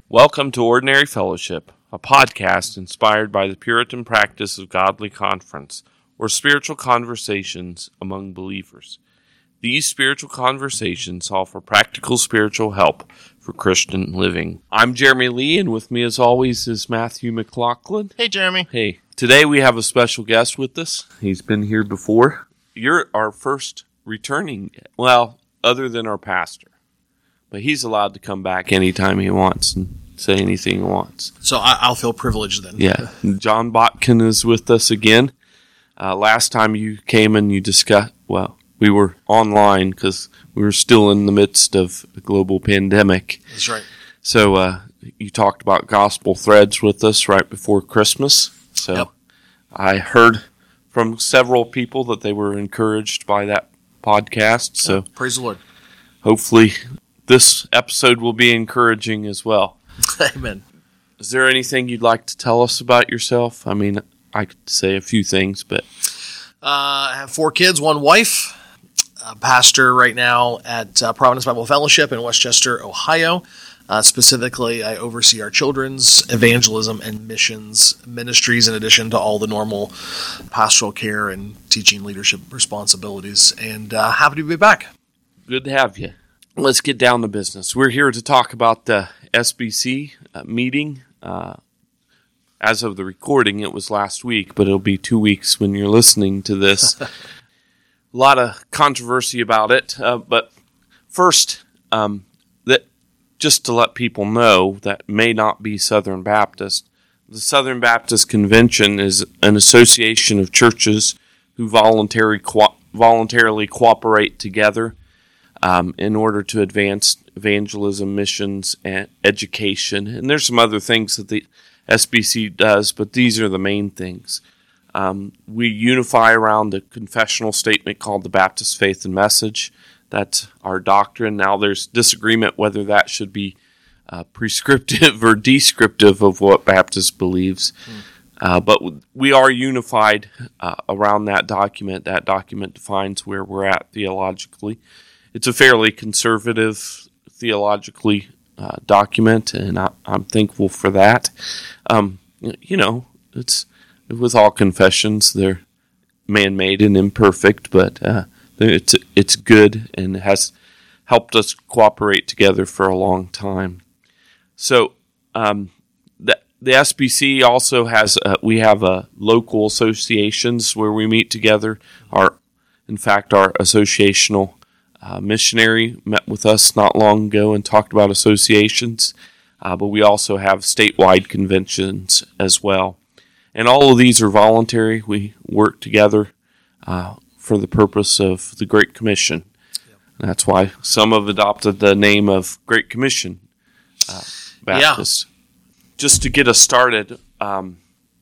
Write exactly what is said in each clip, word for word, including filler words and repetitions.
Welcome to Ordinary Fellowship, a podcast inspired by the Puritan practice of godly conference, or spiritual conversations among believers. These spiritual conversations offer practical spiritual help for Christian living. I'm Jeremy Lee, and with me as always is Matthew McLaughlin. Hey, Jeremy. Hey. Today we have a special guest with us. He's been here before. You're our first returning, well, other than our pastor. But he's allowed to come back anytime he wants and say anything he wants. So I, I'll feel privileged then. Yeah. John Botkin is with us again. Uh, last time you came and you discussed, well, we were online because we were still in the midst of a global pandemic. That's right. So uh, you talked about gospel threads with us right before Christmas. So yep. I heard from several people that they were encouraged by that podcast. So oh, praise the Lord. Hopefully this episode will be encouraging as well. Amen. Is there anything you'd like to tell us about yourself? I mean, I could say a few things, but... Uh, I have four kids, one wife, a pastor right now at uh, Providence Bible Fellowship in Westchester, Ohio. Uh, specifically, I oversee our children's evangelism and missions ministries in addition to all the normal pastoral care and teaching leadership responsibilities. And uh, happy to be back. Good to have you. Let's get down to business. We're here to talk about the S B C uh, meeting. Uh, as of the recording, it was last week, but it'll be two weeks when you're listening to this. A lot of controversy about it. Uh, but first, um, that just to let people know that may not be Southern Baptist, the Southern Baptist Convention is an association of churches who voluntary co- voluntarily cooperate together Um, in order to advance evangelism, missions, and education. And there's some other things that the S B C does, but these are the main things. Um, we unify around a confessional statement called the Baptist Faith and Message. That's our doctrine. Now there's disagreement whether that should be uh, prescriptive or descriptive of what Baptist believes. Mm. Uh, but we are unified uh, around that document. That document defines where we're at theologically. It's a fairly conservative theologically uh, document, and I, I'm thankful for that. Um, you know, it's with all confessions, they're man-made and imperfect, but uh, it's it's good and has helped us cooperate together for a long time. So um, the the S B C also has uh, we have uh, local associations where we meet together. Our in fact, our associational Uh, missionary met with us not long ago and talked about associations, uh, but we also have statewide conventions as well. And all of these are voluntary. We work together uh, for the purpose of the Great Commission. Yep. That's why some have adopted the name of Great Commission uh, Baptist. Yeah. Just to get us started, um,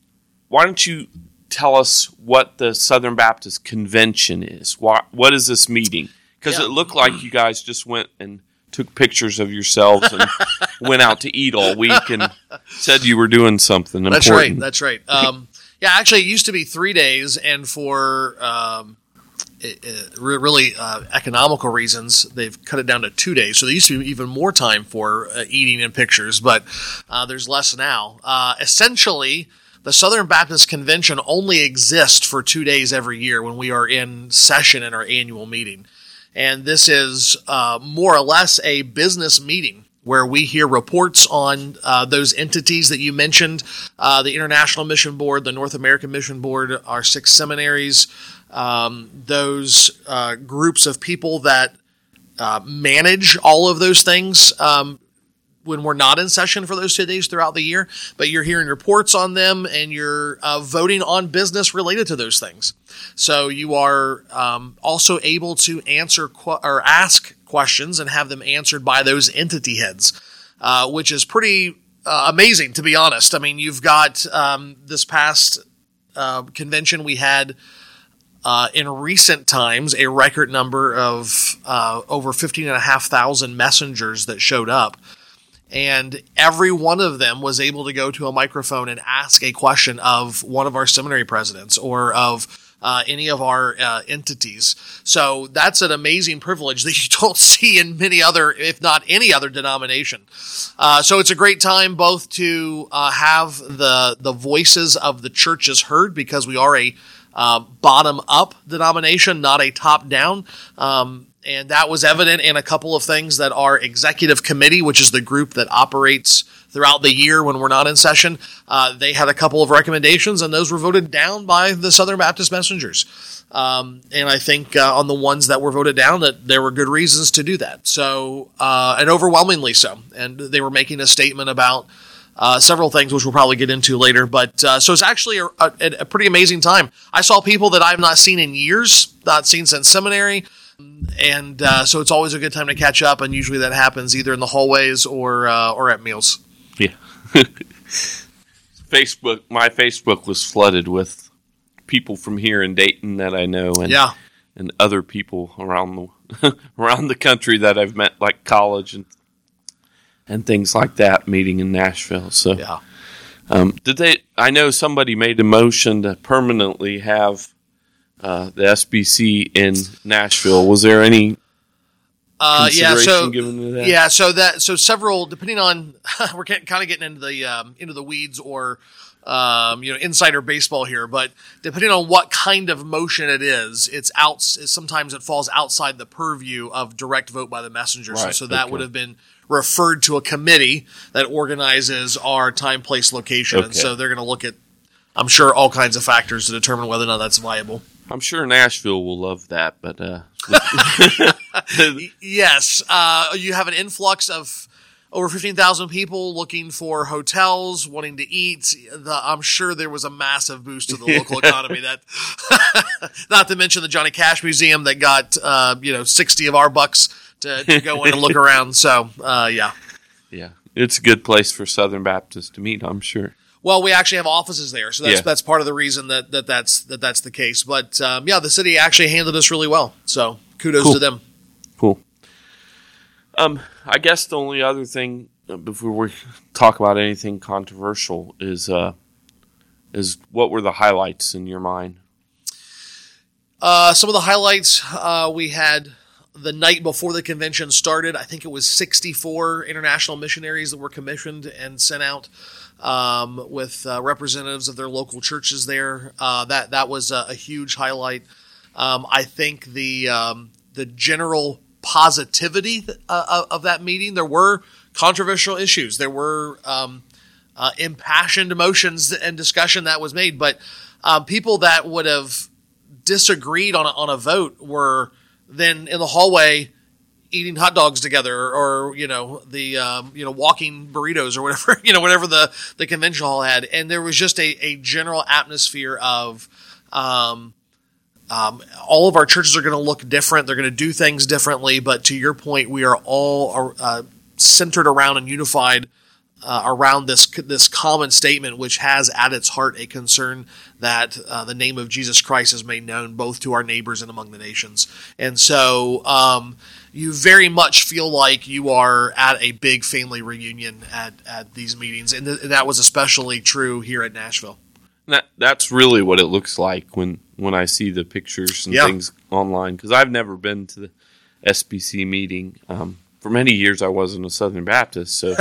why don't you tell us what the Southern Baptist Convention is? Why, what is this meeting? Because yeah. It looked like you guys just went and took pictures of yourselves and went out to eat all week and said you were doing something important. That's right. That's right. Um, yeah, actually, it used to be three days, and for um, it, it, really uh, economical reasons, they've cut it down to two days. So there used to be even more time for uh, eating and pictures, but uh, there's less now. Uh, essentially, the Southern Baptist Convention only exists for two days every year when we are in session in our annual meeting. And this is uh, more or less a business meeting where we hear reports on uh, those entities that you mentioned, uh, the International Mission Board, the North American Mission Board, our six seminaries, um, those uh, groups of people that uh, manage all of those things um, when we're not in session for those two days throughout the year. But you're hearing reports on them, and you're uh, voting on business related to those things. So you are um, also able to answer qu- or ask questions and have them answered by those entity heads, uh, which is pretty uh, amazing, to be honest. I mean, you've got um, this past uh, convention we had uh, in recent times a record number of uh, over fifteen and a half thousand messengers that showed up. And every one of them was able to go to a microphone and ask a question of one of our seminary presidents or of uh, any of our uh, entities. So that's an amazing privilege that you don't see in many other, if not any other denomination. Uh, so it's a great time both to uh, have the the voices of the churches heard, because we are a uh, bottom-up denomination, not a top-down. Um, and that was evident in a couple of things that our executive committee, which is the group that operates throughout the year when we're not in session, uh, they had a couple of recommendations, and those were voted down by the Southern Baptist Messengers. Um, and I think uh, on the ones that were voted down, that there were good reasons to do that. So, uh, and overwhelmingly so. And they were making a statement about uh, several things, which we'll probably get into later. But uh, so it's actually a, a, a pretty amazing time. I saw people that I've not seen in years, not seen since seminary. And uh, so it's always a good time to catch up. And usually that happens either in the hallways or uh, or at meals. Yeah. Facebook, my Facebook was flooded with people from here in Dayton that I know, and yeah. and other people around the around the country that I've met, like college and and things like that, meeting in Nashville. So, yeah. Um, did they? I know somebody made a motion to permanently have uh, the S B C in Nashville. Was there any? Uh, yeah, so given to that? yeah, so that so several, depending on, we're kind of getting into the um, into the weeds or um, you know, insider baseball here, but depending on what kind of motion it is, it's out. Sometimes it falls outside the purview of direct vote by the messenger. Right, so, so that okay. would have been referred to a committee that organizes our time, place, location, Okay. and so they're going to look at, I'm sure, all kinds of factors to determine whether or not that's viable. I'm sure Nashville will love that, but uh, yes, uh, you have an influx of over fifteen thousand people looking for hotels, wanting to eat. The, I'm sure there was a massive boost to the local economy. That, not to mention the Johnny Cash Museum that got uh, you know sixty of our bucks to, to go in and look around. So uh, yeah, yeah, it's a good place for Southern Baptists to meet, I'm sure. Well, we actually have offices there, so that's Yeah. that's part of the reason that, that that's that that's the case. But um, yeah, the city actually handled us really well, so kudos Cool. to them. Cool. Um, I guess the only other thing uh, before we talk about anything controversial is uh, is what were the highlights in your mind? Uh, some of the highlights uh, we had the night before the convention started. I think it was sixty-four international missionaries that were commissioned and sent out. Um, with uh, representatives of their local churches there. Uh, that that was a, a huge highlight. Um, I think the um, the general positivity uh, of that meeting, there were controversial issues. There were um, uh, impassioned emotions and discussion that was made, but um, people that would have disagreed on a, on a vote were then in the hallway eating hot dogs together, or, you know, the, um, you know, walking burritos or whatever, you know, whatever the, the convention hall had. And there was just a, a general atmosphere of, um, um, all of our churches are going to look different. They're going to do things differently. But to your point, we are all, uh, centered around and unified, uh, around this, this common statement, which has at its heart a concern that, uh, the name of Jesus Christ is made known both to our neighbors and among the nations. And so, um, you very much feel like you are at a big family reunion at, at these meetings. And, th- and that was especially true here at Nashville. That that's really what it looks like when, when I see the pictures and Yeah. things online, because I've never been to the S B C meeting. Um, for many years, I wasn't a Southern Baptist, so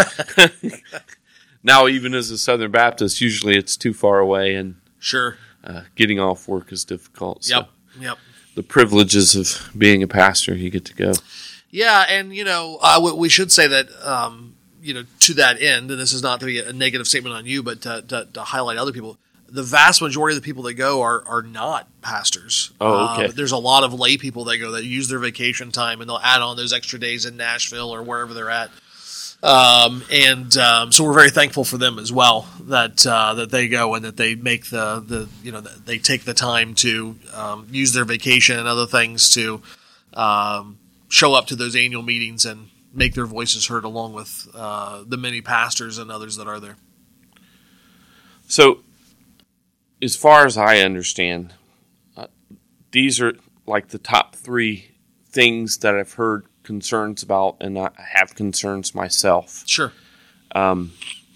now even as a Southern Baptist, usually it's too far away, and Sure. uh, getting off work is difficult. So Yep. Yep. the privileges of being a pastor, you get to go. Yeah, and you know, uh, we, we should say that um, you know, to that end, and this is not to be a negative statement on you, but to, to, to highlight other people. The vast majority of the people that go are are not pastors. Oh, okay. Uh, there's a lot of lay people that go that use their vacation time, and they'll add on those extra days in Nashville or wherever they're at. Um, and um, so we're very thankful for them as well, that uh, that they go and that they make the, the you know they take the time to um, use their vacation and other things to um, show up to those annual meetings and make their voices heard, along with uh, the many pastors and others that are there. So, as far as I understand, uh, these are like the top three things that I've heard concerns about, and I have concerns myself. Sure. Um,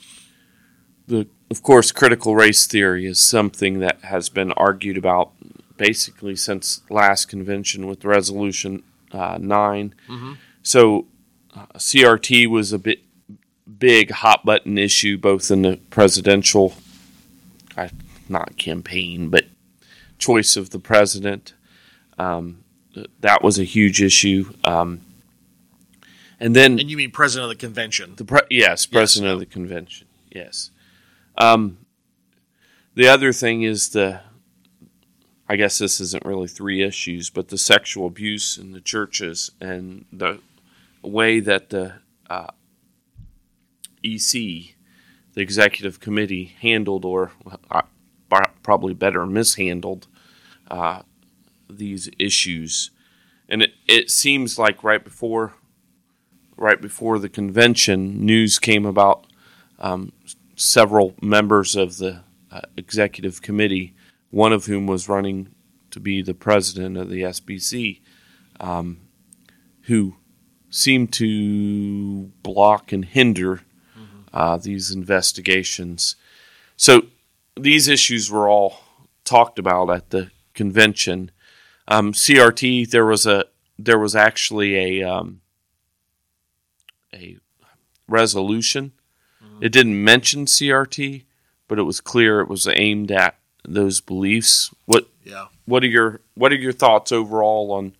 the of course, critical race theory is something that has been argued about basically since last convention with Resolution uh, nine. Mm-hmm. So uh, C R T was a bit big hot button issue both in the presidential, uh, not campaign, but choice of the president. Um, that was a huge issue. Um, and then, and you mean president of the convention? The pre- yes, president yes. of the convention. Yes. Um, the other thing is the, I guess this isn't really three issues, but the sexual abuse in the churches and the way that the uh, E C, the executive committee, handled, or uh, probably better mishandled, uh, these issues. And it, it seems like right before right before the convention, news came about um, several members of the uh, executive committee, one of whom was running to be the president of the S B C, um, who seemed to block and hinder uh, these investigations. So these issues were all talked about at the convention. Um, C R T, there was a there was actually a um, a resolution. Mm-hmm. It didn't mention C R T, but it was clear it was aimed at those beliefs. What yeah. What are your What are your thoughts overall on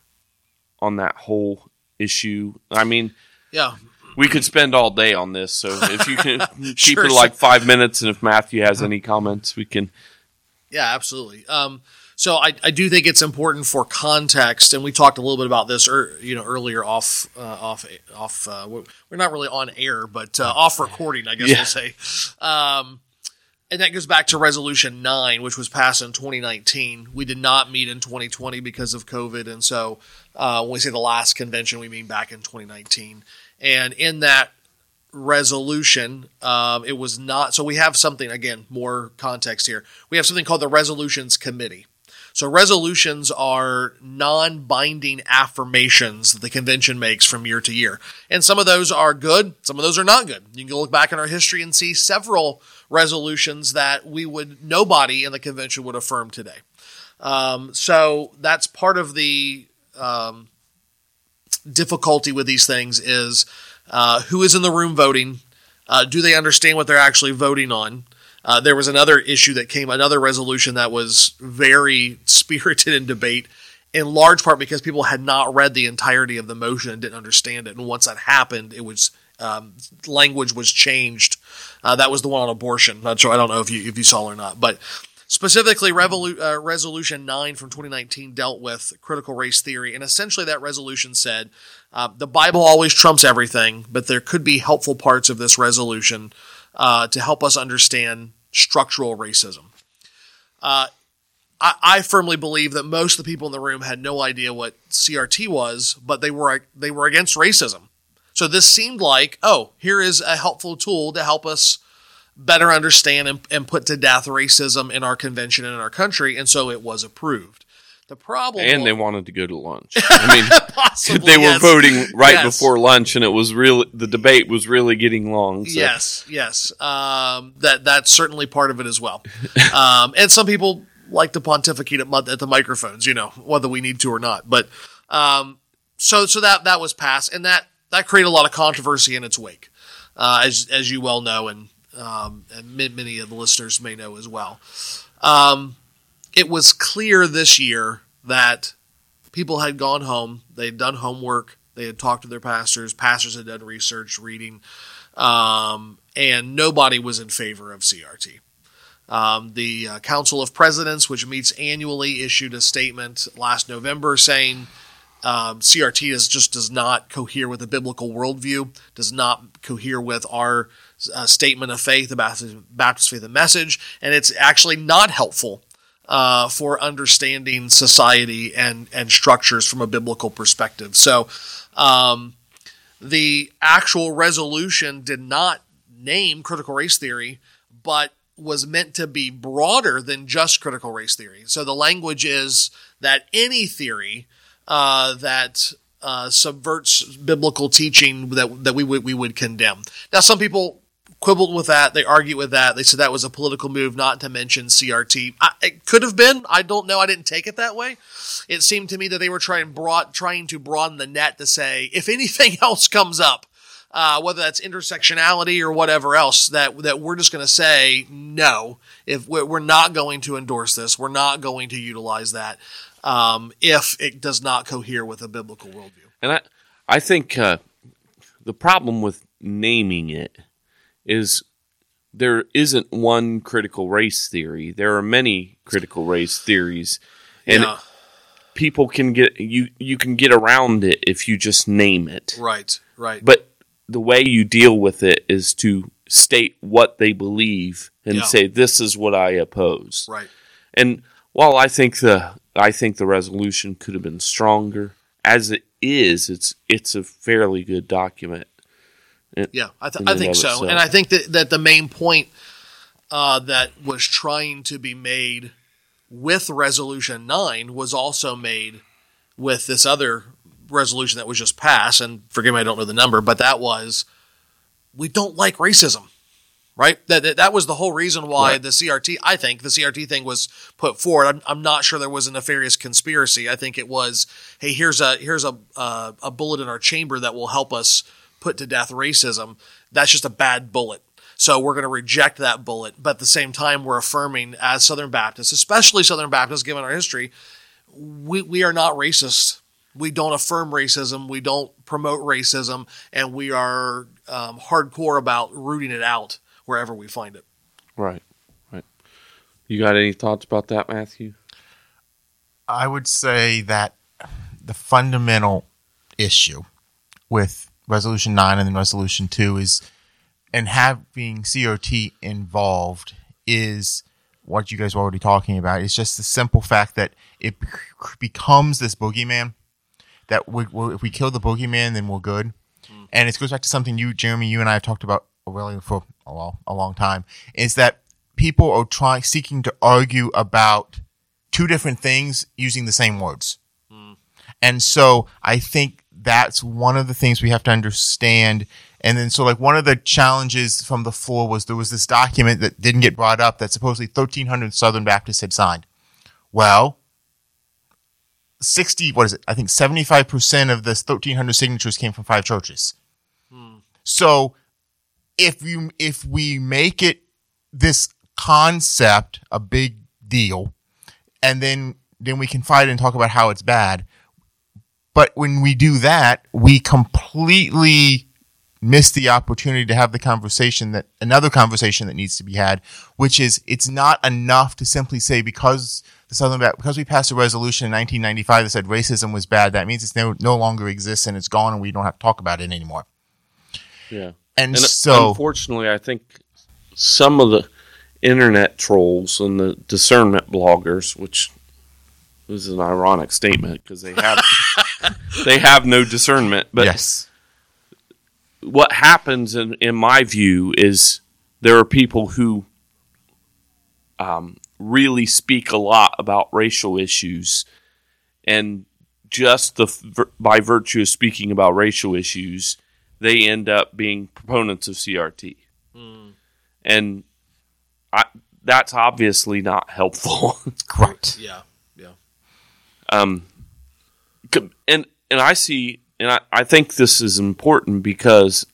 on that whole issue? I mean, yeah, we could spend all day on this. So if you can keep sure, it like five minutes, and if Matthew has any comments, we can. Yeah, absolutely. Um, so I, I do think it's important for context, and we talked a little bit about this, er, you know, earlier off, uh, off, off. Uh, we're not really on air, but uh, off recording, I guess yeah. we'll say. Um, and that goes back to Resolution nine, which was passed in twenty nineteen. We did not meet in twenty twenty because of COVID, and so uh, when we say the last convention, we mean back in twenty nineteen. And in that resolution, um, it was not. So we have something, again, more context here. We have something called the Resolutions Committee. So resolutions are non-binding affirmations that the convention makes from year to year. And some of those are good, some of those are not good. You can look back in our history and see several resolutions that we would, nobody in the convention would affirm today. Um, so that's part of the um, difficulty with these things is uh, who is in the room voting? Uh, do they understand what they're actually voting on? Uh, there was another issue that came, another resolution that was very spirited in debate, in large part because people had not read the entirety of the motion and didn't understand it. And once that happened, it was um, language was changed. Uh, that was the one on abortion. Not sure. I don't know if you if you saw it or not, but specifically, Revolu- uh, Resolution nine from twenty nineteen dealt with critical race theory, and essentially that resolution said uh, the Bible always trumps everything, but there could be helpful parts of this resolution Uh, to help us understand structural racism. Uh, I, I firmly believe that most of the people in the room had no idea what C R T was, but they were they were against racism. So this seemed like, oh, here is a helpful tool to help us better understand and, and put to death racism in our convention and in our country, and so it was approved. The problem, and was, they wanted to go to lunch. I mean, possibly, they were yes. voting right yes. before lunch, and it was really the debate was really getting long. So. Yes, yes, um, that that's certainly part of it as well. Um, and some people like to pontificate at, at the microphones, you know, whether we need to or not. But um, so so that that was passed, and that that created a lot of controversy in its wake, uh, as as you well know, and um, and many of the listeners may know as well. Um, It was clear this year that people had gone home, they had done homework, they had talked to their pastors, pastors had done research, reading, um, and nobody was in favor of C R T. Um, the uh, Council of Presidents, which meets annually, issued a statement last November saying um, C R T is, just does not cohere with the biblical worldview, does not cohere with our uh, statement of faith, the Baptist, Baptist Faith and Message, and it's actually not helpful Uh, for understanding society and, and structures from a biblical perspective. So um, the actual resolution did not name critical race theory, but was meant to be broader than just critical race theory. So the language is that any theory uh, that uh, subverts biblical teaching that that we would we would condemn. Now, some people quibbled with that. They argued with that. They said that was a political move, not to mention C R T. I, it could have been. I don't know. I didn't take it that way. It seemed to me that they were trying broad, trying to broaden the net to say, if anything else comes up, uh, whether that's intersectionality or whatever else, that that we're just going to say no. If we're, we're not going to endorse this, we're not going to utilize that um, if it does not cohere with a biblical worldview. And I, I think uh, the problem with naming it is there isn't one critical race theory. There are many critical race theories, and yeah. people can get you. You can get around it if you just name it. Right, right. But the way you deal with it is to state what they believe and yeah. say, "This is what I oppose." Right. And while I think the I think the resolution could have been stronger, as it is, it's it's a fairly good document. Yeah, I, th- I think so. Itself. And I think that, that the main point uh, that was trying to be made with Resolution nine was also made with this other resolution that was just passed. And forgive me, I don't know the number, but that was, we don't like racism, right? That that, that was the whole reason why right. the C R T, I think, the C R T thing was put forward. I'm, I'm not sure there was a nefarious conspiracy. I think it was, hey, here's a here's a uh, a bullet in our chamber that will help us put to death racism. That's just a bad bullet. So we're going to reject that bullet. But at the same time, we're affirming as Southern Baptists, especially Southern Baptists, given our history, we, we are not racist. We don't affirm racism. We don't promote racism. And we are um, hardcore about rooting it out wherever we find it. Right, right. You got any thoughts about that, Matthew? I would say that the fundamental issue with Resolution nine and then Resolution two is, and having C R T involved is what you guys were already talking about. It's just the simple fact that it becomes this boogeyman, that we, we'll, if we kill the boogeyman, then we're good. Mm. And it goes back to something you, Jeremy, you and I have talked about really for a long, a long time, is that people are trying, seeking to argue about two different things using the same words. Mm. And so I think that's one of the things we have to understand. And then, so like one of the challenges from the floor was there was this document that didn't get brought up that supposedly thirteen hundred Southern Baptists had signed. Well, sixty, what is it? I think seventy-five percent of this thirteen hundred signatures came from five churches. Hmm. So if you, if we make it this concept a big deal, and then, then we can fight and talk about how it's bad. But when we do that, we completely miss the opportunity to have the conversation that another conversation that needs to be had, which is it's not enough to simply say because the Southern Baptist, because we passed a resolution in nineteen ninety-five that said racism was bad, that means it's no, no longer exists and it's gone and we don't have to talk about it anymore. Yeah. And, and so, unfortunately, I think some of the internet trolls and the discernment bloggers, which this is an ironic statement because they have they have no discernment. But yes. What happens, in, in my view, is there are people who um, really speak a lot about racial issues, and just the by virtue of speaking about racial issues, they end up being proponents of C R T. Mm. And I, that's obviously not helpful. Right. Yeah. Yeah. Um, and, and I see, and I, I think this is important because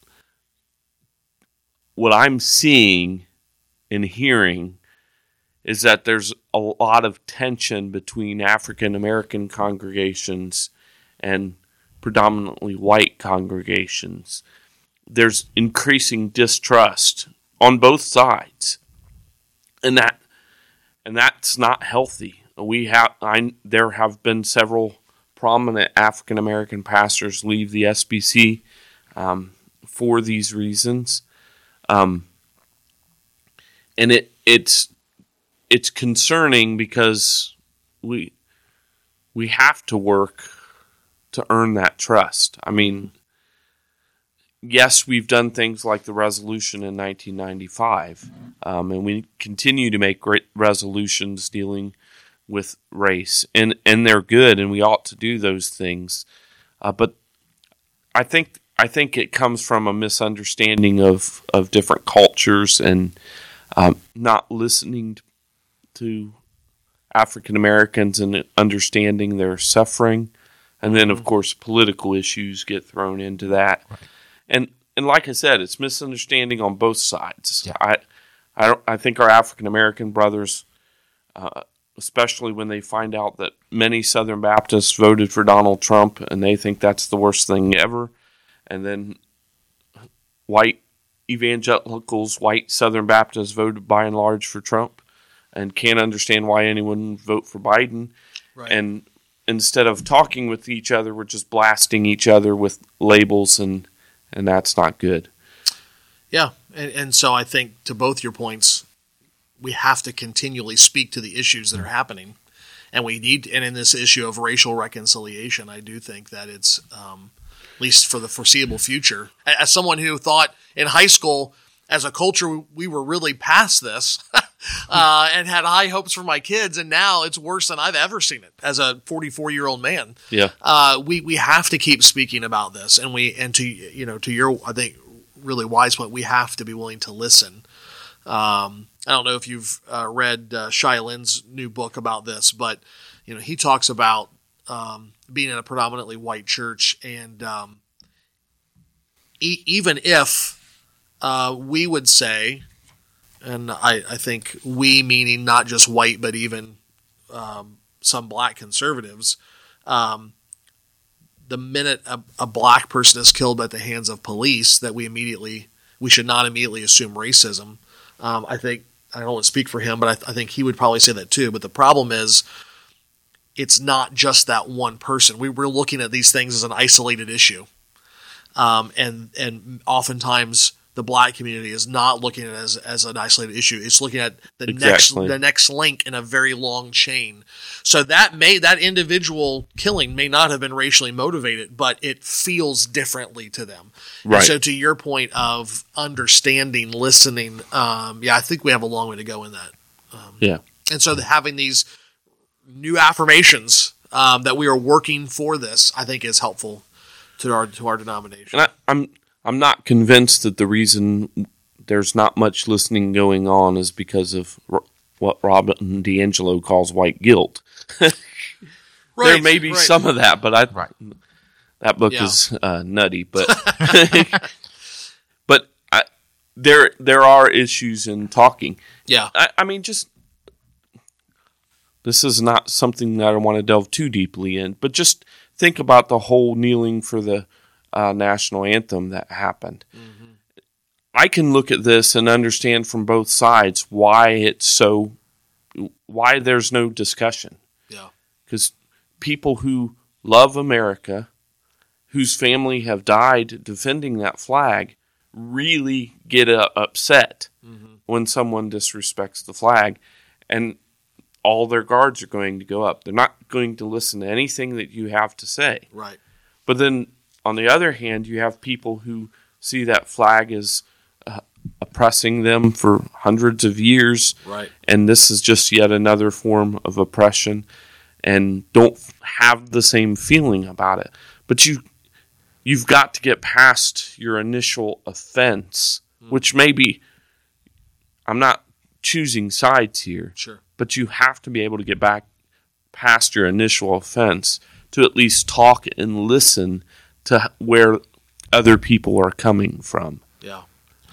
what I'm seeing and hearing is that there's a lot of tension between African American congregations and predominantly white congregations. There's increasing distrust on both sides, and that and that's not healthy. We have I there have been several prominent African American pastors leave the S B C um, for these reasons, um, and it it's it's concerning because we we have to work to earn that trust. I mean, yes, we've done things like the resolution in nineteen ninety-five, um, and we continue to make great resolutions dealing with race, and, and they're good, and we ought to do those things. Uh, but I think I think it comes from a misunderstanding of, of different cultures and um, not listening to African Americans and understanding their suffering. And then, of course, political issues get thrown into that. Right. And and like I said, it's misunderstanding on both sides. Yeah. I I, don't, I think our African American brothers, uh, especially when they find out that many Southern Baptists voted for Donald Trump and they think that's the worst thing ever, and then white evangelicals, white Southern Baptists voted by and large for Trump and can't understand why anyone would vote for Biden. Right. And instead of talking with each other, we're just blasting each other with labels, and, and that's not good. Yeah, and, and so I think to both your points, we have to continually speak to the issues that are happening, and we need. And in this issue of racial reconciliation, I do think that it's um, at least for the foreseeable future. As someone who thought in high school, as a culture, we were really past this, uh, and had high hopes for my kids, and now it's worse than I've ever seen it. As a forty-four-year-old man, Yeah. uh, we we have to keep speaking about this, and we and to you know to your I think. really wise point, we have to be willing to listen. Um, I don't know if you've uh, read uh, Shai Linne's new book about this, but you know he talks about um, being in a predominantly white church, and um, e- even if uh, we would say, and I, I think we meaning not just white, but even um, some black conservatives, um, the minute a, a black person is killed at the hands of police, that we immediately we should not immediately assume racism. Um, I think I don't want to speak for him, but I, th- I think he would probably say that too. But the problem is, it's not just that one person. We, we're looking at these things as an isolated issue, um, and and oftentimes the black community is not looking at it as as an isolated issue. It's looking at the Exactly. next the next link in a very long chain. So that may that individual killing may not have been racially motivated, but it feels differently to them. Right. And so to your point of understanding, listening, um, yeah, I think we have a long way to go in that. Um, Yeah. and so the, having these new affirmations um, that we are working for this, I think, is helpful to our to our denomination. And I, I'm I'm not convinced that the reason there's not much listening going on is because of r- what Robin DiAngelo calls white guilt. There may be right. some of that, but I Right. that book Yeah. is uh, nutty. But but I, there there are issues in talking. Yeah, I, I mean, just this is not something that I want to delve too deeply in, but just think about the whole kneeling for the uh, national anthem that happened. Mm-hmm. I can look at this and understand from both sides why it's so, why there's no discussion. yeah, Because people who love America, whose family have died defending that flag, really get uh, upset mm-hmm. when someone disrespects the flag, and all their guards are going to go up. They're not going to listen to anything that you have to say. right. But then, on the other hand, you have people who see that flag as uh, oppressing them for hundreds of years, Right. and this is just yet another form of oppression, and don't have the same feeling about it. But you, you've got to get past your initial offense, mm. which maybe, I'm not choosing sides here, Sure. but you have to be able to get back past your initial offense to at least talk and listen to where other people are coming from. Yeah.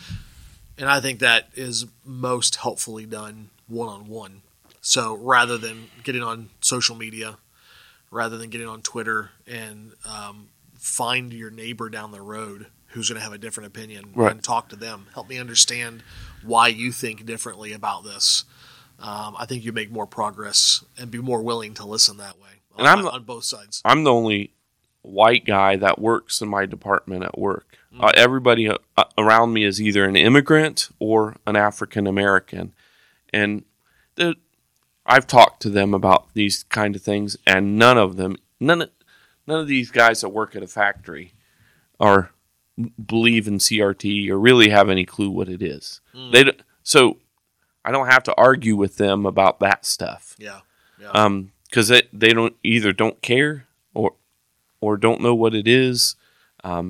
And I think that is most helpfully done one-on-one. So rather than getting on social media, rather than getting on Twitter and um, find your neighbor down the road who's going to have a different opinion Right. and talk to them. Help me understand why you think differently about this. Um, I think you make more progress and be more willing to listen that way on, And I'm- on both sides. I'm the only white guy that works in my department at work. Mm-hmm. Uh, everybody uh, around me is either an immigrant or an African American, and the, I've talked to them about these kind of things, and none of them, none of, none of these guys that work at a factory, are believe in C R T or really have any clue what it is. Mm. They don't, so I don't have to argue with them about that stuff. Yeah, yeah. Um, because they they don't either don't care or or don't know what it is. Um,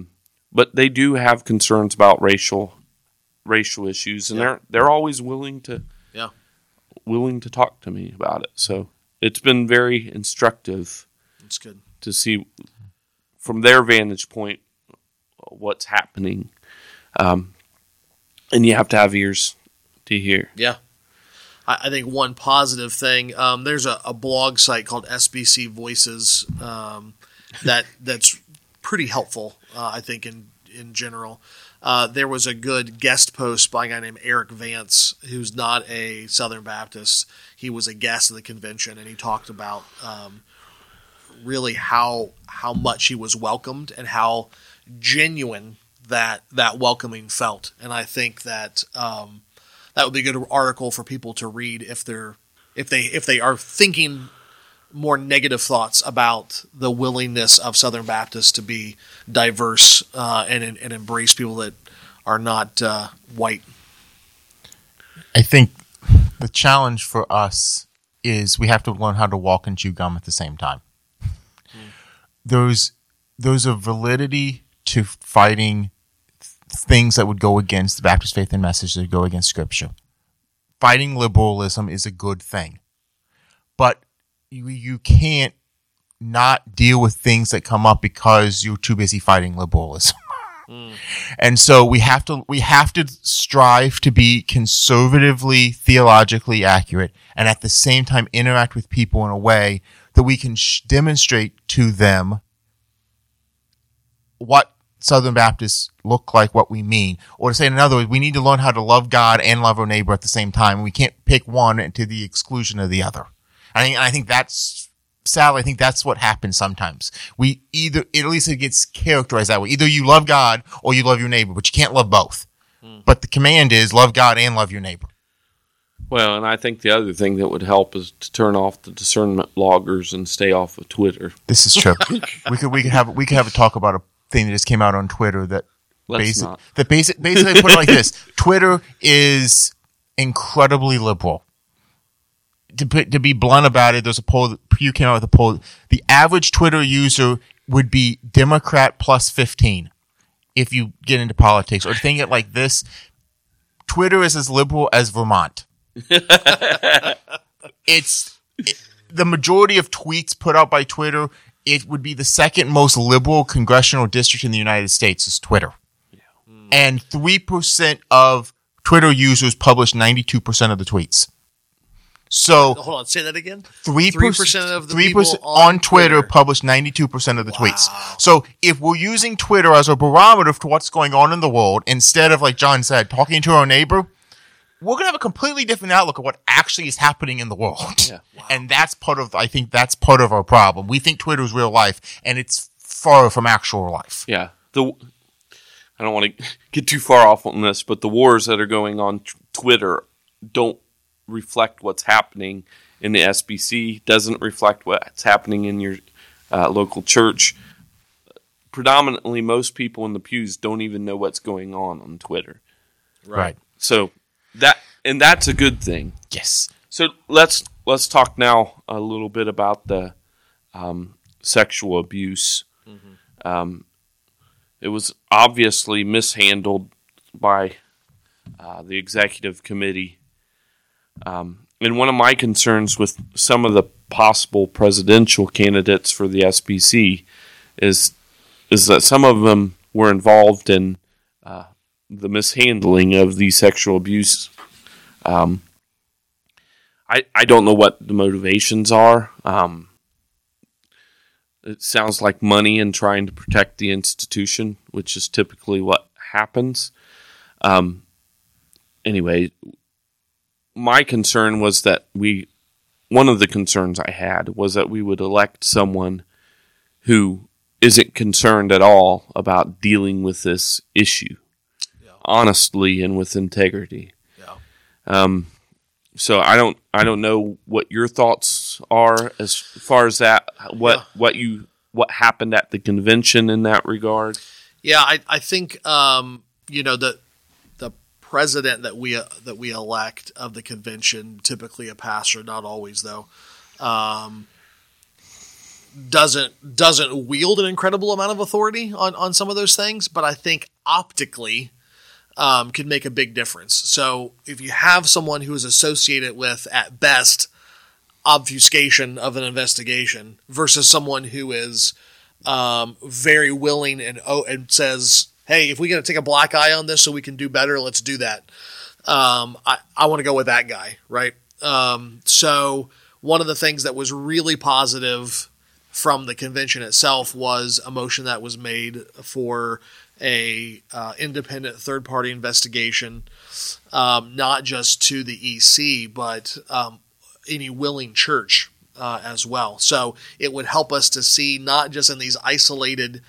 but they do have concerns about racial racial issues, and Yeah. they're they're always willing to Yeah. willing to talk to me about it. So it's been very instructive That's good. to see from their vantage point what's happening, um, and you have to have ears to hear. Yeah. I, I think one positive thing, um, there's a, a blog site called S B C Voices um, that that's pretty helpful, uh, I think, in, in general. Uh, there was a good guest post by a guy named Eric Vance, who's not a Southern Baptist. He was a guest at the convention, and he talked about um, really how how much he was welcomed and how genuine that that welcoming felt. And I think that um, that would be a good article for people to read if they're if they if they are thinking more negative thoughts about the willingness of Southern Baptists to be diverse uh, and and embrace people that are not uh, white. I think the challenge for us is we have to learn how to walk and chew gum at the same time. Mm. There's there's a validity to fighting things that would go against the Baptist faith and message, that go against Scripture. Fighting liberalism is a good thing, but you, you can't not deal with things that come up because you're too busy fighting liberalism. Mm. And so we have to we have to strive to be conservatively theologically accurate, and at the same time interact with people in a way that we can sh- demonstrate to them what Southern Baptists look like, what we mean. Or to say it in other words, we need to learn how to love God and love our neighbor at the same time. We can't pick one to the exclusion of the other. I think, I think that's, sadly, I think that's what happens sometimes. We either, at least it gets characterized that way. Either you love God or you love your neighbor, but you can't love both. Hmm. But the command is love God and love your neighbor. Well, and I think the other thing that would help is to turn off the discernment loggers and stay off of Twitter. This is true. we could, we could have, we could have a talk about a thing that just came out on Twitter that Let's basic, not. that basic, basically put it like this. Twitter is incredibly liberal. To put, to be blunt about it, there's a poll that Pew came out with a poll. The average Twitter user would be Democrat plus fifteen if you get into politics. Or think it like this. Twitter is as liberal as Vermont. It's it, the majority of tweets put out by Twitter. It would be the second most liberal congressional district in the United States is Twitter. Yeah. Mm. And three percent of Twitter users publish ninety-two percent of the tweets. So hold on, say that again. Three percent of the three people percent on, on Twitter, Twitter publish ninety-two percent of the wow. tweets. So if we're using Twitter as a barometer for what's going on in the world, instead of, like John said, talking to our neighbor, we're going to have a completely different outlook of what actually is happening in the world. Yeah. Wow. And that's part of, I think that's part of our problem. We think Twitter is real life, and it's far from actual life. Yeah. The I don't want to get too far off on this, but the wars that are going on t- Twitter don't reflect what's happening in the S B C, doesn't reflect what's happening in your uh, local church. Predominantly, most people in the pews don't even know what's going on on Twitter. Right. So that and that's a good thing. Yes. So let's let's talk now a little bit about the um, sexual abuse. Mm-hmm. Um, it was obviously mishandled by uh, the executive committee. Um, and one of my concerns with some of the possible presidential candidates for the S B C is is that some of them were involved in uh, the mishandling of the sexual abuse. Um, I I don't know what the motivations are. Um, it sounds like money and trying to protect the institution, which is typically what happens. Um, anyway. My concern was that we, one of the concerns I had was that we would elect someone who isn't concerned at all about dealing with this issue, yeah. honestly and with integrity. Yeah. Um, so I don't, I don't know what your thoughts are as far as that. What, yeah. what you, what happened at the convention in that regard? Yeah, I, I think um, you know the. president that we uh, that we elect of the convention, typically a pastor, not always though, um, doesn't doesn't wield an incredible amount of authority on, on some of those things, but I think optically um, can make a big difference. So if you have someone who is associated with, at best, obfuscation of an investigation versus someone who is um, very willing and oh, and says, hey, if we got to take a black eye on this so we can do better, let's do that. Um, I, I want to go with that guy, right? Um, so one of the things that was really positive from the convention itself was a motion that was made for a uh, independent third-party investigation, um, not just to the E C, but um, any willing church uh, as well. So it would help us to see not just in these isolated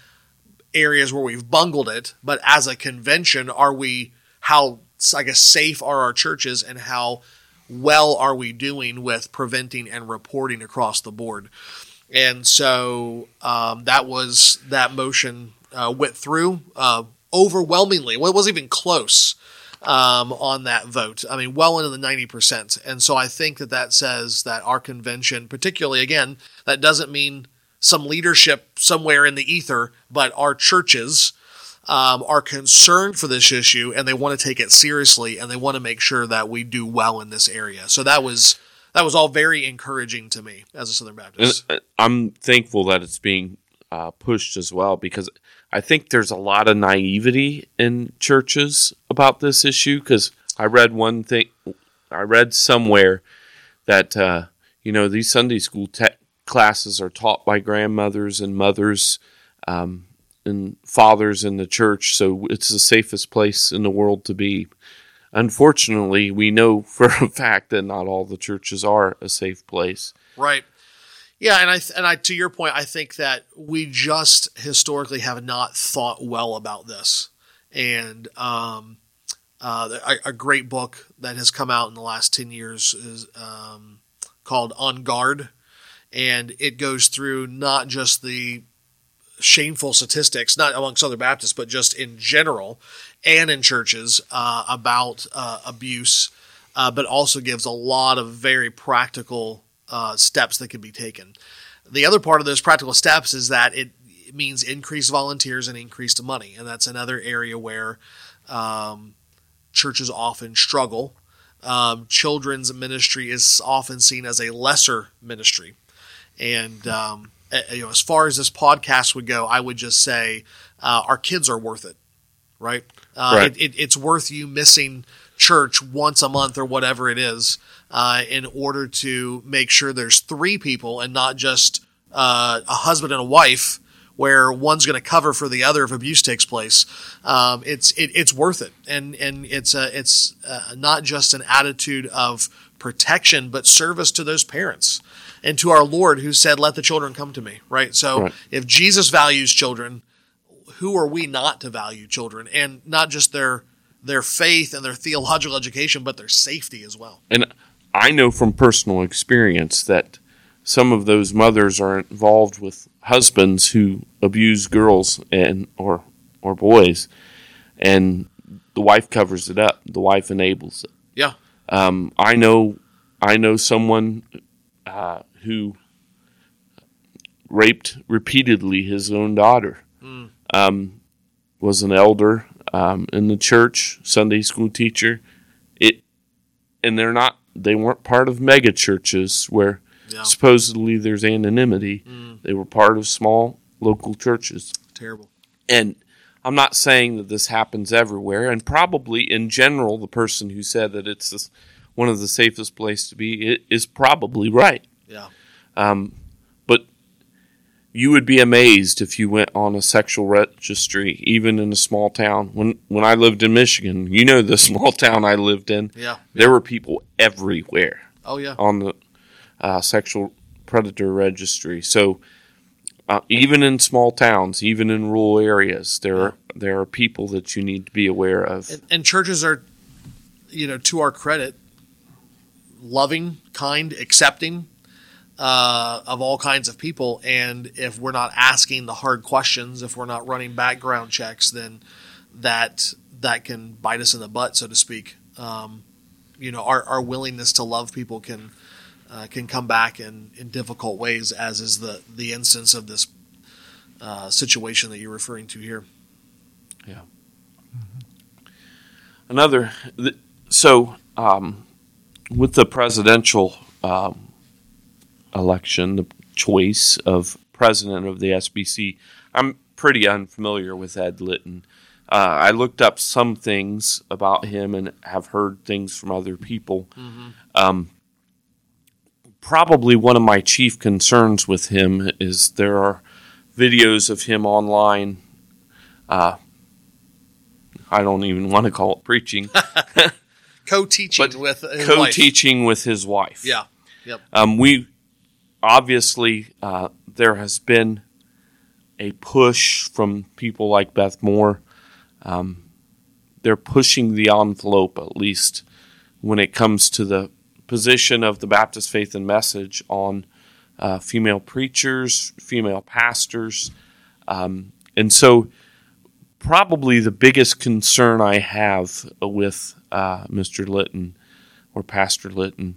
areas where we've bungled it, but as a convention, are we, how, I guess, safe are our churches and how well are we doing with preventing and reporting across the board? And so um, that was, that motion uh, went through uh, overwhelmingly. Well, it wasn't even close um, on that vote. I mean, well into the ninety percent. And so I think that that says that our convention, particularly, again, that doesn't mean some leadership somewhere in the ether, but our churches um, are concerned for this issue and they want to take it seriously and they want to make sure that we do well in this area. So that was that was all very encouraging to me as a Southern Baptist. And I'm thankful that it's being uh, pushed as well, because I think there's a lot of naivety in churches about this issue. Because I read one thing, I read somewhere that uh, you know these Sunday school te- classes are taught by grandmothers and mothers um, and fathers in the church, so it's the safest place in the world to be. Unfortunately, we know for a fact that not all the churches are a safe place. Right. Yeah, and I and I to your point, I think that we just historically have not thought well about this. And um, uh, a, a great book that has come out in the last ten years is um, called On Guard. And it goes through not just the shameful statistics, not among Southern Baptists, but just in general and in churches uh, about uh, abuse, uh, but also gives a lot of very practical uh, steps that can be taken. The other part of those practical steps is that it, it means increased volunteers and increased money. And that's another area where um, churches often struggle. Um, children's ministry is often seen as a lesser ministry. And um, you know, as far as this podcast would go, I would just say uh, our kids are worth it, right? Uh, right. It, it, it's worth you missing church once a month or whatever it is uh, in order to make sure there's three people and not just uh, a husband and a wife where one's going to cover for the other if abuse takes place. Um, it's it, it's worth it, and and it's a, it's uh, not just an attitude of protection, but service to those parents and to our Lord, who said, "Let the children come to me." Right. So, right. If Jesus values children, who are we not to value children, and not just their their faith and their theological education, but their safety as well? And I know from personal experience that some of those mothers are involved with husbands who abuse girls and or or boys, and the wife covers it up. The wife enables it. Yeah. Um, I know. I know someone uh, who raped repeatedly his own daughter. Mm. Um, was an elder um, in the church, Sunday school teacher. It, and they're not. They weren't part of mega churches where. Yeah. Supposedly there's anonymity. Mm. They were part of small local churches. Terrible. And I'm not saying that this happens everywhere, and probably in general the person who said that it's this, one of the safest places to be is probably right. Yeah. Um, but you would be amazed if you went on a sexual registry, even in a small town. When when I lived in Michigan, you know the small town I lived in, yeah. there yeah. were people everywhere. Oh, yeah. On the Uh, sexual predator registry. So uh, even in small towns, even in rural areas, there are there are people that you need to be aware of. And, and churches are, you know, to our credit, loving, kind, accepting uh, of all kinds of people. And if we're not asking the hard questions, if we're not running background checks, then that that can bite us in the butt, so to speak. Um, you know, our our willingness to love people can. uh, can come back in, in difficult ways, as is the, the instance of this uh, situation that you're referring to here. Yeah. Mm-hmm. Another, so um, with the presidential um, election, the choice of president of the S B C, I'm pretty unfamiliar with Ed Litton. Uh, I looked up some things about him and have heard things from other people. Mm-hmm. Um, probably one of my chief concerns with him is there are videos of him online. Uh, I don't even want to call it preaching. Co-teaching with his co-teaching wife. with his wife. Yeah. Yep. Um, we obviously uh, there has been a push from people like Beth Moore. Um, they're pushing the envelope, at least when it comes to the position of the Baptist Faith and Message on uh, female preachers, female pastors. Um, and so probably the biggest concern I have with uh, Mister Litton or Pastor Litton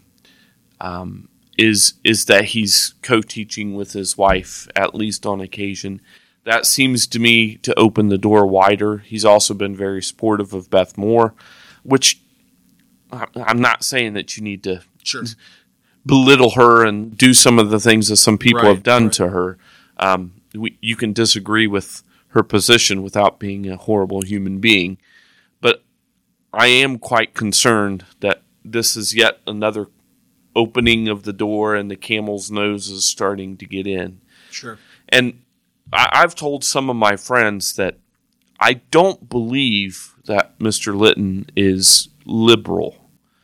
um, is, is that he's co-teaching with his wife, at least on occasion. That seems to me to open the door wider. He's also been very supportive of Beth Moore, which I'm not saying that you need to sure. belittle her and do some of the things that some people right, have done right. to her. Um, we, you can disagree with her position without being a horrible human being. But I am quite concerned that this is yet another opening of the door and the camel's nose is starting to get in. Sure. And I've told some of my friends that I don't believe that Mister Litton is liberal.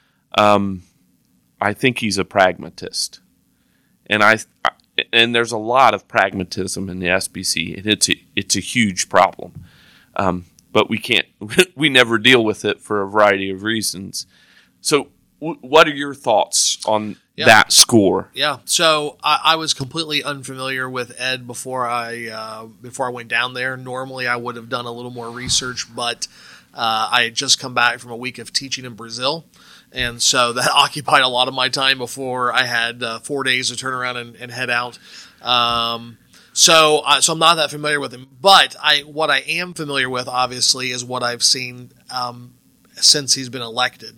Um, I think he's a pragmatist, and I and there's a lot of pragmatism in the S B C, and it's a, it's a huge problem. Um, but we can't, we never deal with it for a variety of reasons. So, w- what are your thoughts on yeah. that score? Yeah, so I, I was completely unfamiliar with Ed before I uh, before I went down there. Normally, I would have done a little more research, but uh, I had just come back from a week of teaching in Brazil, and so that occupied a lot of my time before I had uh, four days to turn around and, and head out. Um, so, uh, so I'm not that familiar with him, but I what I am familiar with, obviously, is what I've seen um, since he's been elected.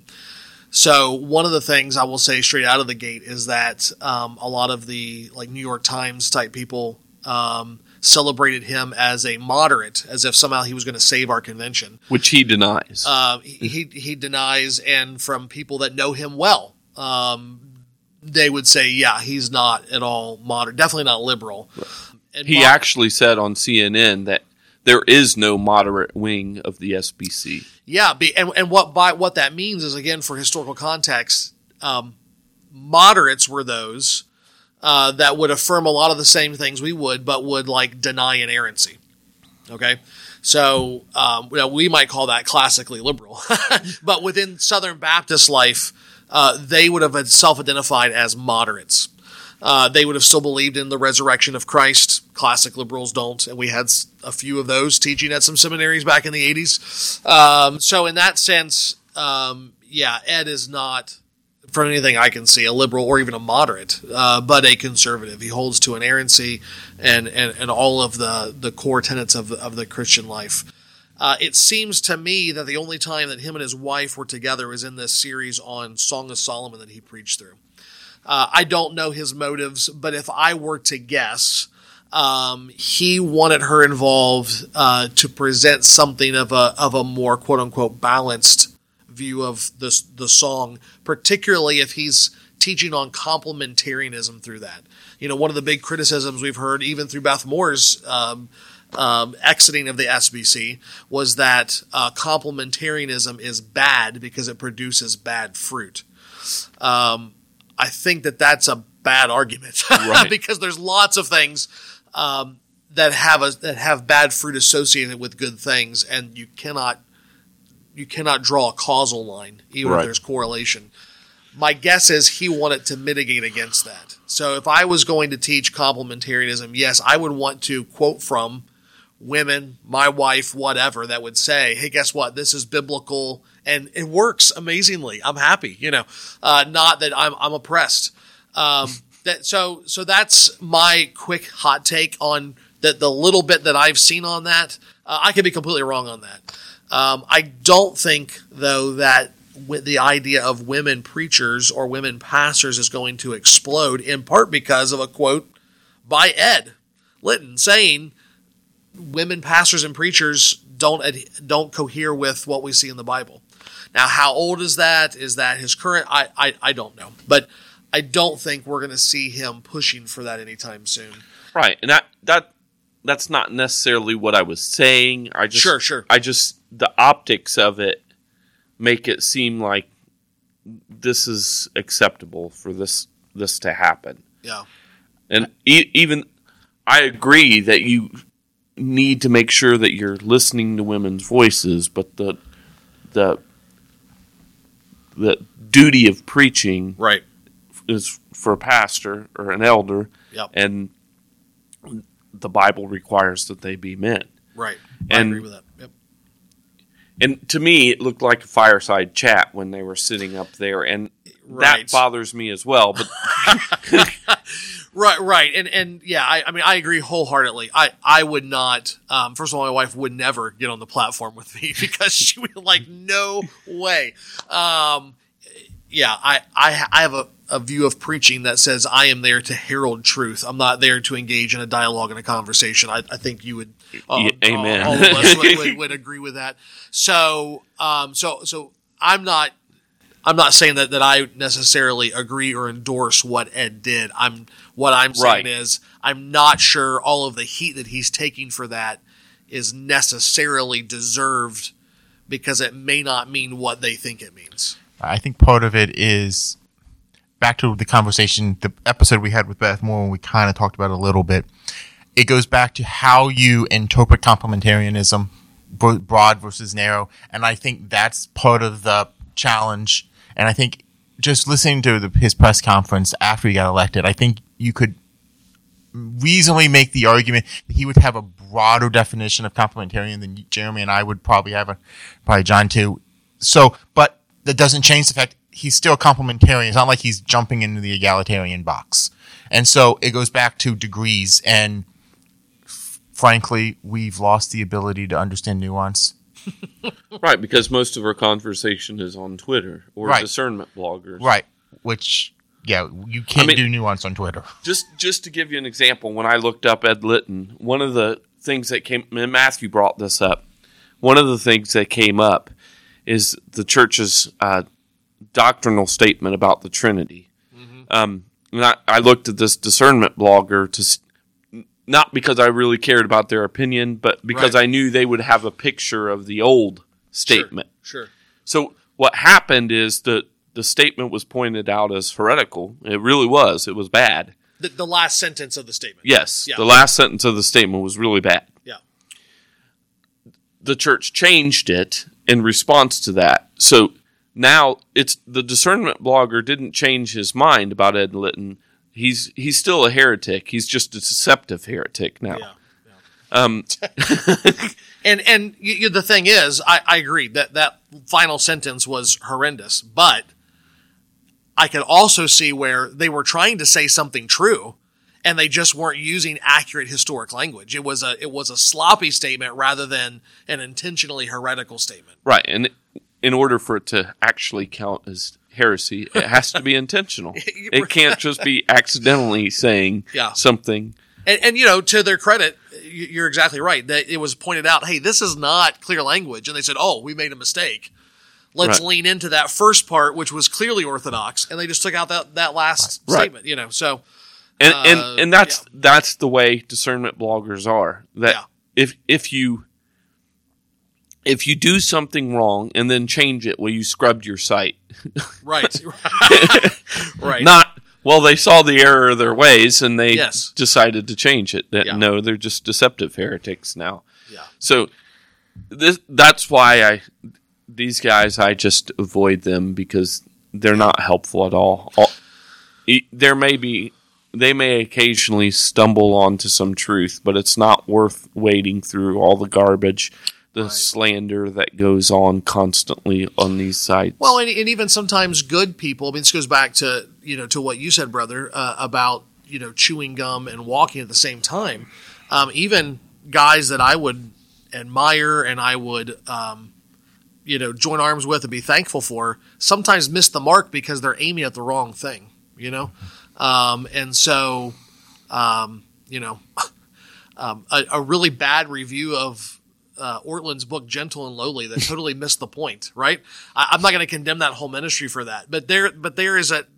So one of the things I will say straight out of the gate is that um, a lot of the like New York Times type people um, celebrated him as a moderate, as if somehow he was going to save our convention, which he denies. Uh, he, he he denies, and from people that know him well, um, they would say, yeah, he's not at all moderate, definitely not liberal. And he mod- actually said on C N N that there is no moderate wing of the S B C. Yeah, be, and and what by what that means is, again, for historical context, um, moderates were those uh, that would affirm a lot of the same things we would, but would like deny inerrancy. Okay, so um, you know, we might call that classically liberal, but within Southern Baptist life, uh, they would have self-identified as moderates. Uh, they would have still believed in the resurrection of Christ. Classic liberals don't, and we had a few of those teaching at some seminaries back in the eighties. Um, so in that sense, um, yeah, Ed is not, from anything I can see, a liberal or even a moderate, uh, but a conservative. He holds to inerrancy and, and, and all of the, the core tenets of, of the Christian life. Uh, it seems to me that the only time that him and his wife were together was in this series on Song of Solomon that he preached through. Uh, I don't know his motives, but if I were to guess, um, he wanted her involved uh, to present something of a of a more quote unquote balanced view of the the song, particularly if he's teaching on complementarianism through that. You know, one of the big criticisms we've heard, even through Beth Moore's um, um, exiting of the S B C, was that uh, complementarianism is bad because it produces bad fruit. Um, I think that that's a bad argument right. because there's lots of things um, that have a that have bad fruit associated with good things, and you cannot you cannot draw a causal line even right. if there's correlation. My guess is he wanted to mitigate against that. So if I was going to teach complementarianism, yes, I would want to quote from women, my wife, whatever, that would say, hey, guess what? This is biblical, and it works amazingly. I'm happy, you know, uh, not that I'm, I'm oppressed. Um, that so so that's my quick hot take on the the little bit that I've seen on that. Uh, I could be completely wrong on that. Um, I don't think though that with the idea of women preachers or women pastors is going to explode, in part because of a quote by Ed Litton saying women pastors and preachers don't don't cohere with what we see in the Bible. Now, how old is that? Is that his current? I I, I don't know, but I don't think we're going to see him pushing for that anytime soon. Right, and that that that's not necessarily what I was saying. I just Sure, sure. I just the optics of it make it seem like this is acceptable for this this to happen. Yeah, and e- even I agree that you need to make sure that you're listening to women's voices, but the the the duty of preaching right is for a pastor or an elder, Yep. and the Bible requires that they be men. right. I And- agree with that. Yep. And to me, it looked like a fireside chat when they were sitting up there, and Right. that bothers me as well. But Right, right, and and yeah, I, I mean, I agree wholeheartedly. I, I would not. Um, first of all, my wife would never get on the platform with me because she would like, no way. Um, yeah, I, I, I have a, a view of preaching that says I am there to herald truth. I'm not there to engage in a dialogue and a conversation. I, I think you would, uh, Yeah, amen. all, all of us would, would, would agree with that. So, um, so, so I'm not. I'm not saying that, that I necessarily agree or endorse what Ed did. I'm what I'm saying Right. is I'm not sure all of the heat that he's taking for that is necessarily deserved because it may not mean what they think it means. I think part of it is back to the conversation, the episode we had with Beth Moore when we kind of talked about it a little bit. It goes back to how you interpret complementarianism, broad versus narrow. And I think that's part of the challenge. And I think just listening to the, his press conference after he got elected, I think you could reasonably make the argument that he would have a broader definition of complementarian than Jeremy and I would probably have, a, probably John too. So, but that doesn't change the fact he's still complementarian. It's not like he's jumping into the egalitarian box. And so it goes back to degrees. And f- frankly, we've lost the ability to understand nuance. right, because most of our conversation is on Twitter or Right. discernment bloggers. Right. Which, yeah, you can't I mean- do nuance on Twitter. Just just to give you an example, when I looked up Ed Litton, one of the things that came, and Matthew brought this up, one of the things that came up is the church's uh, doctrinal statement about the Trinity. Mm-hmm. Um, and I, I looked at this discernment blogger to s- not because I really cared about their opinion, but because Right. I knew they would have a picture of the old statement. Sure. So what happened is the the statement was pointed out as heretical. It really was. It was bad. The, the last sentence of the statement. Yes, Yeah. the last sentence of the statement was really bad. Yeah. The church changed it in response to that. So now it's the discernment blogger didn't change his mind about Ed Litton. He's he's still a heretic. He's just a deceptive heretic now. Yeah. Um, And and you, you, the thing is, I, I agree that that final sentence was horrendous, but I could also see where they were trying to say something true, and they just weren't using accurate historic language. It was a it was a sloppy statement rather than an intentionally heretical statement. right, and in order for it to actually count as heresy, it has to be intentional. It can't just be accidentally saying Yeah. something. And, and you know, to their credit, you- you're exactly right. That it was pointed out, hey, this is not clear language, and they said, oh, we made a mistake. Let's Right. lean into that first part, which was clearly orthodox, and they just took out that, that last Right. statement. You know, so And Uh, and, and that's yeah. that's the way discernment bloggers are. That Yeah. if if you if you do something wrong and then change it, well, you scrubbed your site. right, right, Not well, they saw the error of their ways and they Yes. decided to change it. That Yeah. no, they're just deceptive heretics now. yeah, So this that's why I these guys I just avoid them because they're not helpful at all. all e- there may be they may occasionally stumble onto some truth, but it's not worth wading through all the garbage the Right. slander that goes on constantly on these sites. Well, and, and even sometimes good people. I mean, this goes back to you know to what you said, brother, uh, about you know chewing gum and walking at the same time. Um, even guys that I would admire and I would um, you know join arms with and be thankful for sometimes miss the mark because they're aiming at the wrong thing. You know, um, and so um, you know um, a, a really bad review of. Uh, Ortland's book, Gentle and Lowly, that totally missed the point, right? I, I'm not going to condemn that whole ministry for that, but there, but there is a, uh,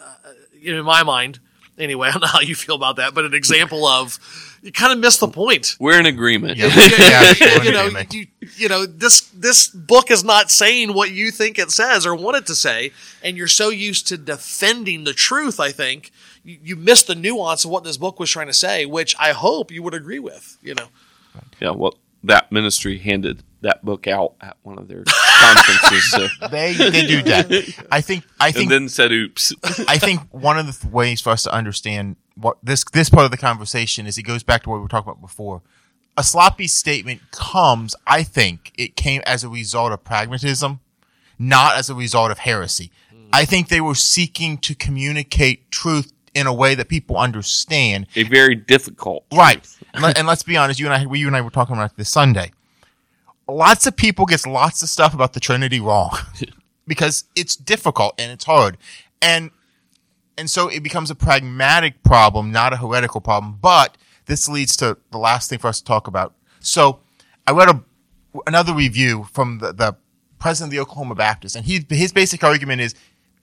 in my mind, anyway, I don't know how you feel about that, but an example of you kind of missed the point. We're in agreement. Yeah. you, Yeah, you- we're you in know, agreement. you, you know, this this book is not saying what you think it says or want it to say, and you're so used to defending the truth. I think you, you missed the nuance of what this book was trying to say, which I hope you would agree with. You know. Yeah, well, that ministry handed that book out at one of their conferences, so, They they do that. I think I think and then said, "Oops." I think one of the th- ways for us to understand what this this part of the conversation is, it goes back to what we were talking about before. A sloppy statement comes, I think, it came as a result of pragmatism, not as a result of heresy. I think they were seeking to communicate truth in a way that people understand. A very difficult, Right. And, let, and let's be honest, you and I, we, you and I were talking about this Sunday. Lots of people get lots of stuff about the Trinity wrong because it's difficult and it's hard. And, and so it becomes a pragmatic problem, not a heretical problem. But this leads to the last thing for us to talk about. So I read a, another review from the, the president of the Oklahoma Baptist, and he, his basic argument is,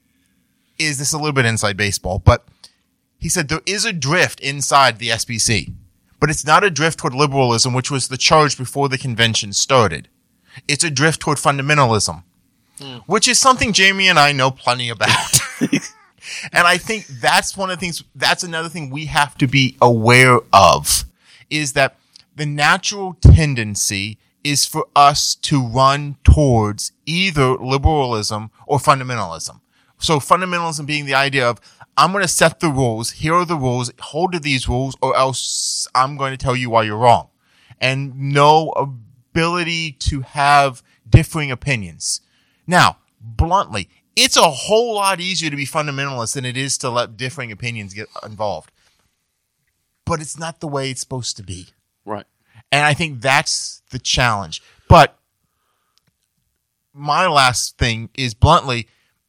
is this a little bit inside baseball, but he said there is a drift inside the S B C. But it's not a drift toward liberalism, which was the charge before the convention started. It's a drift toward fundamentalism, mm. which is something Jamie and I know plenty about. And I think that's one of the things, that's another thing we have to be aware of, is that the natural tendency is for us to run towards either liberalism or fundamentalism. So fundamentalism being the idea of, I'm going to set the rules. Here are the rules. Hold to these rules, or else I'm going to tell you why you're wrong. And no ability to have differing opinions. Now, bluntly, it's a whole lot easier to be fundamentalist than it is to let differing opinions get involved. But it's not the way it's supposed to be. right? And I think that's the challenge. But my last thing is, bluntly,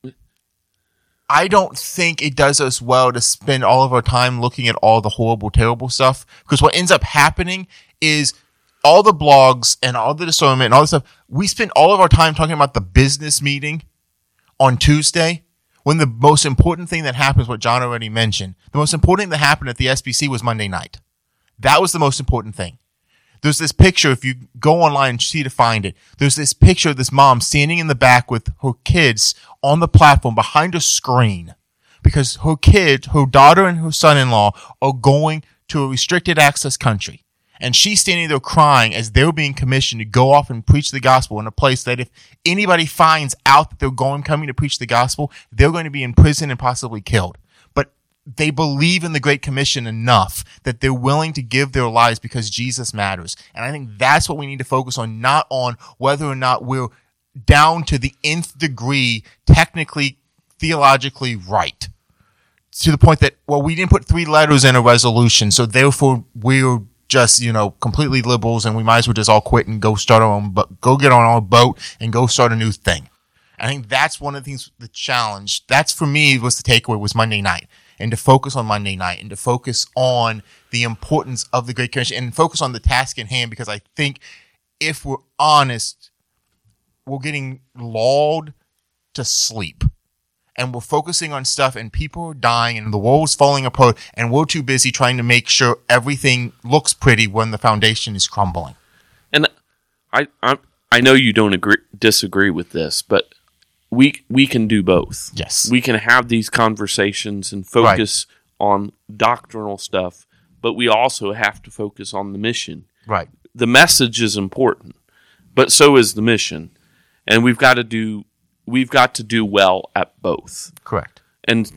I don't think it does us well to spend all of our time looking at all the horrible, terrible stuff. Because what ends up happening is all the blogs and all the discernment and all this stuff, we spend all of our time talking about the business meeting on Tuesday, when the most important thing that happened is what John already mentioned. The most important thing that happened at the S B C was Monday night. That was the most important thing. There's this picture, if you go online and see to find it, there's this picture of this mom standing in the back with her kids on the platform behind a screen because her kid, her daughter and her son-in-law are going to a restricted access country. And she's standing there crying as they're being commissioned to go off and preach the gospel in a place that if anybody finds out that they're going, coming to preach the gospel, they're going to be in prison and possibly killed. But they believe in the Great Commission enough that they're willing to give their lives because Jesus matters. And I think that's what we need to focus on, not on whether or not we're down to the nth degree, technically, theologically right. To the point that, well, we didn't put three letters in a resolution, so therefore we're just, you know, completely liberals and we might as well just all quit and go start our own, but go get on our boat and go start a new thing. I think that's one of the things, the challenge. That's for me was the takeaway was Monday night, and to focus on Monday night and to focus on the importance of the Great Commission and focus on the task in hand, because I think if we're honest, we're getting lulled to sleep. And we're focusing on stuff and people are dying and the world's falling apart and we're too busy trying to make sure everything looks pretty when the foundation is crumbling. And I, I, I know you don't agree, disagree with this, but we we can do both. Yes. We can have these conversations and focus right. on doctrinal stuff, but we also have to focus on the mission. Right. The message is important, but so is the mission. And we've got to do we've got to do well at both. Correct. And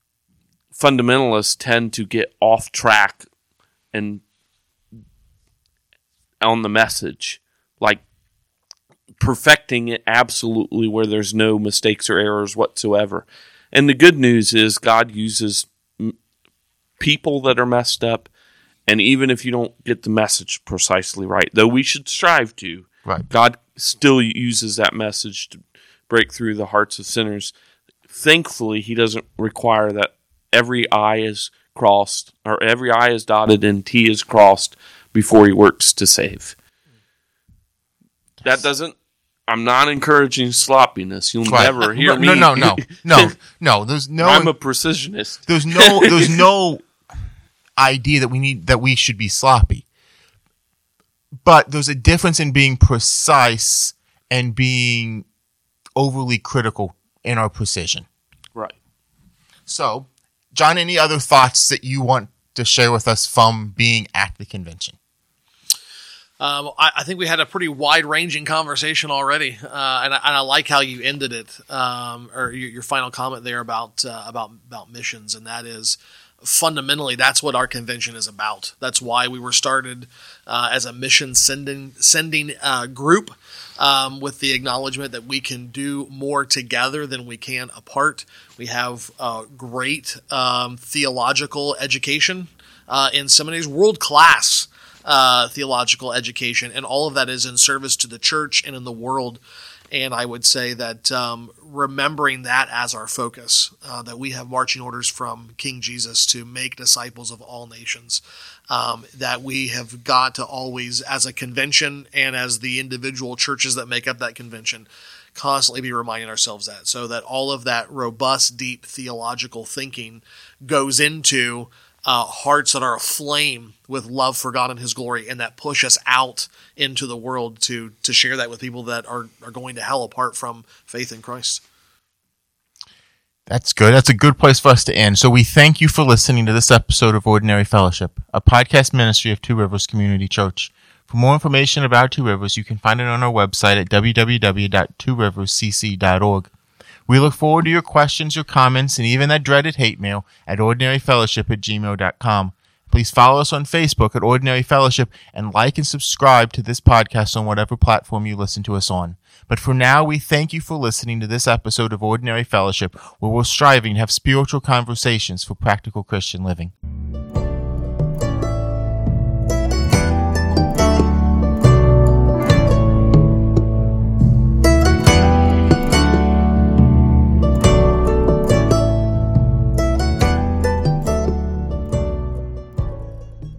fundamentalists tend to get off track and on the message. Like perfecting it absolutely where there's no mistakes or errors whatsoever. And the good news is God uses m- people that are messed up, and even if you don't get the message precisely right, though we should strive to, Right. God still uses that message to break through the hearts of sinners. Thankfully, he doesn't require that every I is crossed, or every I is dotted and T is crossed before he works to save. That doesn't, I'm not encouraging sloppiness. You'll Right. never hear no, me. No, no, no, no, no. There's no. I'm a precisionist. There's no. There's no idea that we need that we should be sloppy. But there's a difference in being precise and being overly critical in our precision. Right. So, John, any other thoughts that you want to share with us from being at the convention? Um, I, I think we had a pretty wide-ranging conversation already, uh, and, I, and I like how you ended it, um, or your, your final comment there about uh, about about missions, and that is fundamentally that's what our convention is about. That's why we were started uh, as a mission sending sending uh, group, um, with the acknowledgement that we can do more together than we can apart. We have uh, great um, theological education uh, in seminaries, world class. Uh, theological education, and all of that is in service to the church and in the world. And I would say that um, remembering that as our focus, uh, that we have marching orders from King Jesus to make disciples of all nations, um, that we have got to always, as a convention and as the individual churches that make up that convention, constantly be reminding ourselves that, so that all of that robust, deep theological thinking goes into Uh, hearts that are aflame with love for God and His glory, and that push us out into the world to to share that with people that are, are going to hell apart from faith in Christ. That's good. That's a good place for us to end. So we thank you for listening to this episode of Ordinary Fellowship, a podcast ministry of Two Rivers Community Church. For more information about Two Rivers, you can find it on our website at w w w dot two rivers c c dot org. We look forward to your questions, your comments, and even that dreaded hate mail at ordinary fellowship at gmail dot com. Please follow us on Facebook at Ordinary Fellowship and like and subscribe to this podcast on whatever platform you listen to us on. But for now, we thank you for listening to this episode of Ordinary Fellowship, where we're striving to have spiritual conversations for practical Christian living.